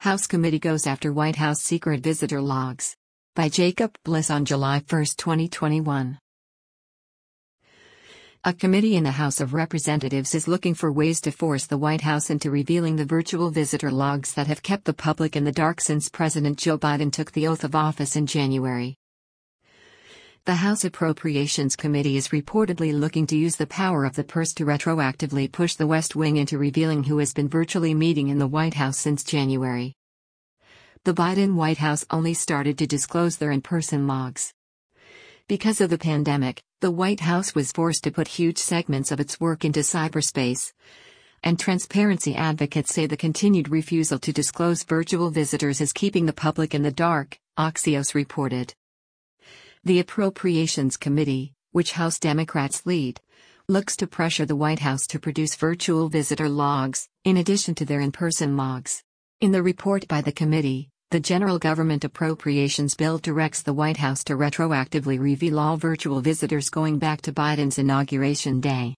House committee goes after White House secret visitor logs. By Jacob Bliss on July 1, 2021. A committee in the House of Representatives is looking for ways to force the White House into revealing the virtual visitor logs that have kept the public in the dark since President Joe Biden took the oath of office in January. The House Appropriations Committee is reportedly looking to use the power of the purse to retroactively push the West Wing into revealing who has been virtually meeting in the White House since January. The Biden White House only started to disclose their in-person logs because of the pandemic. The White House was forced to put huge segments of its work into cyberspace, and transparency advocates say the continued refusal to disclose virtual visitors is keeping the public in the dark, Axios reported. The Appropriations Committee, which House Democrats lead, looks to pressure the White House to produce virtual visitor logs, in addition to their in-person logs. In the report by the committee, the General Government Appropriations Bill directs the White House to retroactively reveal all virtual visitors going back to Biden's inauguration day.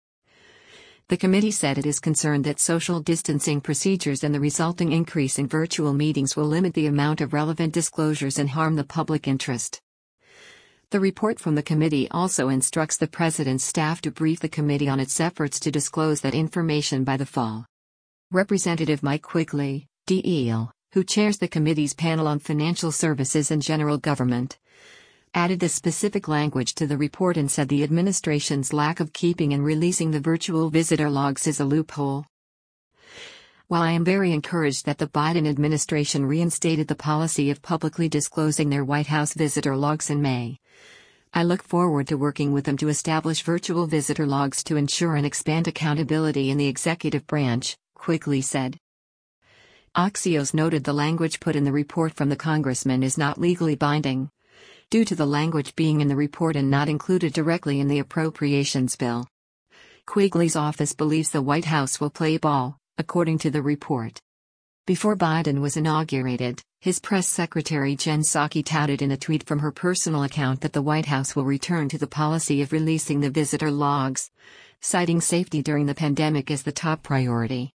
The committee said it is concerned that social distancing procedures and the resulting increase in virtual meetings will limit the amount of relevant disclosures and harm the public interest. The report from the committee also instructs the president's staff to brief the committee on its efforts to disclose that information by the fall. Representative Mike Quigley, DEL, who chairs the committee's panel on financial services and general government, added the specific language to the report and said the administration's lack of keeping and releasing the virtual visitor logs is a loophole. While I am very encouraged that the Biden administration reinstated the policy of publicly disclosing their White House visitor logs in May, I look forward to working with them to establish virtual visitor logs to ensure and expand accountability in the executive branch, Quigley said. Axios noted the language put in the report from the congressman is not legally binding, due to the language being in the report and not included directly in the appropriations bill. Quigley's office believes the White House will play ball, according to the report. Before Biden was inaugurated, his press secretary Jen Psaki touted in a tweet from her personal account that the White House will return to the policy of releasing the visitor logs, citing safety during the pandemic as the top priority.